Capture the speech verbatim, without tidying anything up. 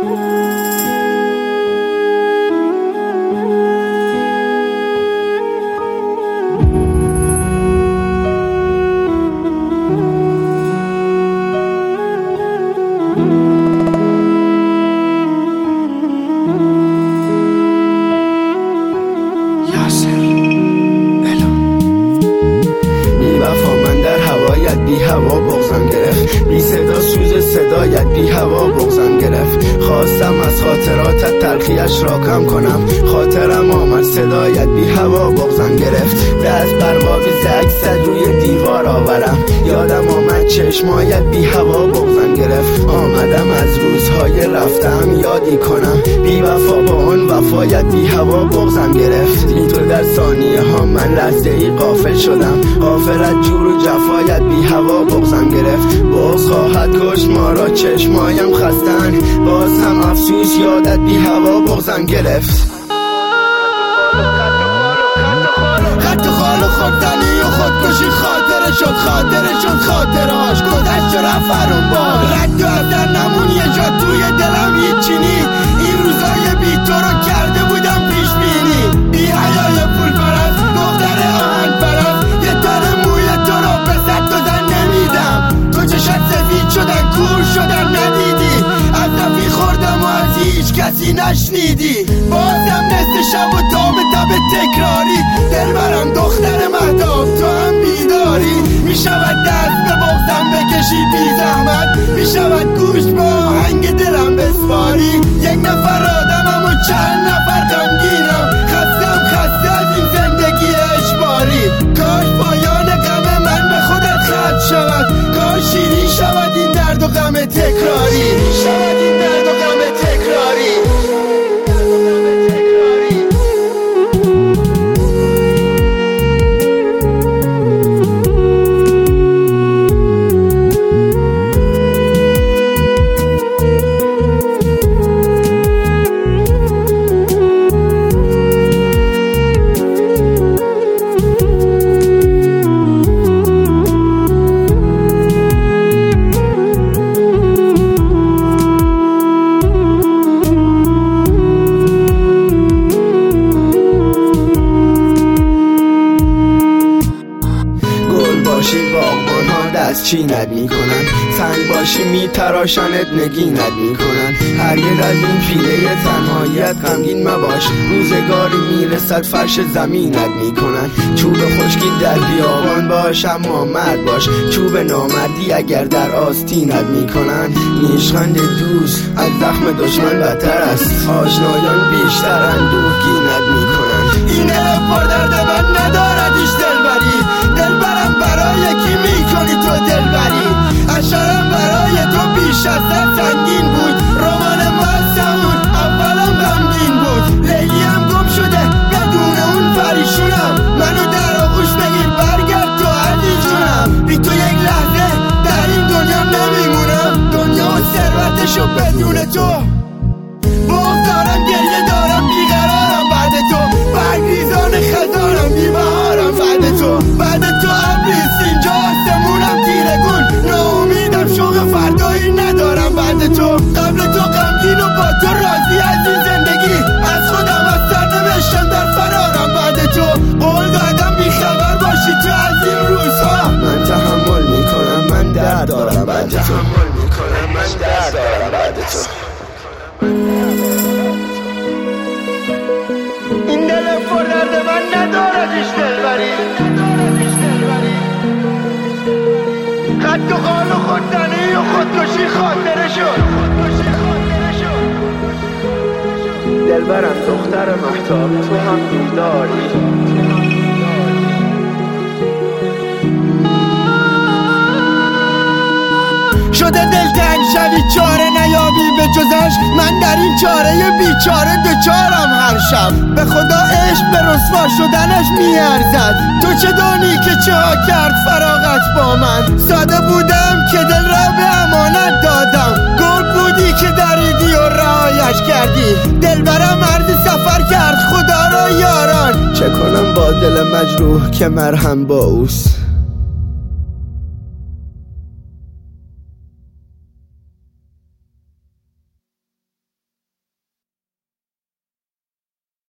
بی هوا بغضم گرفت، بی صدا سوز صدایت بی هوا بغضم گرفت. خواستم از خاطراتت تلخیش را کم کنم، خاطرم آمد صدایت بی هوا بغضم گرفت. دست بر قابیز عکست روی دیوار آورم، یادم آمد چشمایت بی هوا بغضم گرفت. آمدم از روزهای رفتم یادی کنم، بی وفا با آن وفایت بی هوا بغضم گرفت. بی تو در ثانیه ها من لحظه ای غافل شدم، غافلت جور و جفایت بی هوا بغضم گرفت. بغض خواهد کش ما را چشمایم خستن، باز هم افسوس یادت بی هوا بغضم گرفت. خط و خال و خودتنی و خودکشی خاطره شد، خاطره شد خاطرهاش گذشت و رفت فرون باد. رد و اثر نمون یه جا توی دلم هیچی نی، این روزای بی تو رو کرده بودم پیش بینی. بی حیای پول پرست دختر آهن پرست، یه تار موی تو رو به صد تا زن نمیدم. تو چشت سفید شدن کور شدن ندیدی، از نفی خوردم و از هیچ کسی نشنیدی. بازم نصف شب و تاب تب تکراری، دل برم دختر مهتاب تو هم بیداری. میشود دست به بغضم بکشی بی زحمت، میشود گوش با آهنگ دلم بسپاری. یک نفر آدمم و چند نفر غمگینم، خستم خسته از این زندگی اجباری. کاش پایان غم من به خودت ختم شود، کاش شیرین شود این درد و غم تکراری، شود این درد و غم تکراری. باغبان ها دست چینت می کنن، سنگ باشی می تراشنت نگینت می کنن. هرگز از این پیله تنهاییت غمگین مباش، روزگاری می رسد فرش زمینت می کنن. چوب خشکی در بیابان باش اما مرد باش، چوب نامردی اگر در آستینت می کنن. نیشخند دوست از زخم دشمن بدتر است، آشنایان بیشتر اندوهگینت می کنن. این دل پر درد من ندارد هیچ دلبری، دلبرم برای کی میکنی تو دلبری؟ اشارم برای تو بیش از سر سنگین بود، رمان مستمون اولم غمگین بود. لیلیم گم شده بدون اون پریشونم، منو در آغوش بگیر برگرد تو عزیزونم. بی تو یک لحظه در این دنیا نمیمونم، دنیا و ثروتشو بدون تو. بغض دارم گریه دارم بیقرارم بعد تو، برگریزان خزانم بیبهارم بعد تو. بعد تو ابریست اینجا آسمونم تیرگون، ناامیدم شوق فردایی ندارم بعد تو. قبل تو غمگین و با تو راضی از این زندگی، از خودم از سر نوشتم در فرارم بعد تو. قول دادم بیخبر باشی تو از این روزها، من تحمل میکنم من درد دارم بعد تو، تحمل میکنم من درد دارم بعد تو. این دل پر درد من ندارد هیچ دلبری، خط و خال و خودتنی و خودکشی خاطره شد. دلبرم دختر مهتاب تو هم بیداری. شده دلتنگ شوی چاره نیابی به جزش، من در این چاره بیچاره دوچارم هر شب. به خدا عشق به رسوا شدنش میارزد، تو چه دانی که چه ها کرد فراغت با من. ساده بودم که دل را به امانت دادم، گرگ بودی که دریدی و رهایش کردی. دلبرم مرد سفر کرد خدا را یاران، چه کنم با دل مجروح که مرهم با اوست.